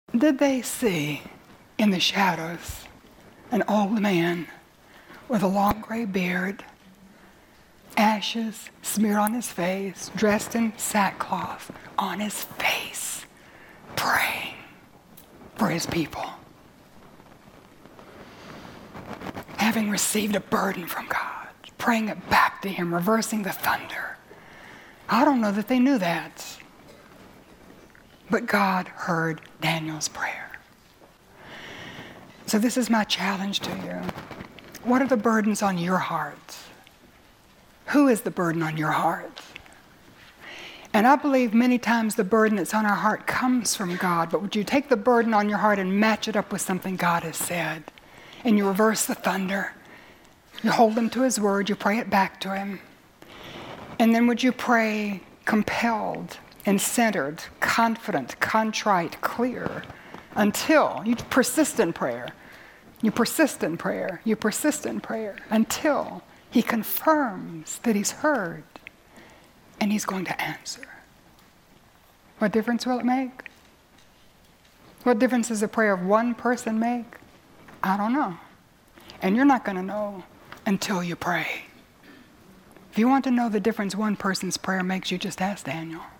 Did they see in the shadows an old man with a long gray beard, ashes smeared on his face, dressed in sackcloth on his face, praying for his people? Having received a burden from God, praying it back to him, reversing the thunder. I don't know that they knew that. But God heard Daniel's prayer. So this is my challenge to you. What are the burdens on your heart? Who is the burden on your heart? And I believe many times the burden that's on our heart comes from God, but would you take the burden on your heart and match it up with something God has said? And you reverse the thunder. You hold him to his word, you pray it back to him. And then would you pray compelled and centered, confident, contrite, clear, until you persist in prayer. You persist in prayer. You persist in prayer until he confirms that he's heard and he's going to answer. What difference will it make? What difference does the prayer of one person make? I don't know. And you're not going to know until you pray. If you want to know the difference one person's prayer makes, you just ask Daniel.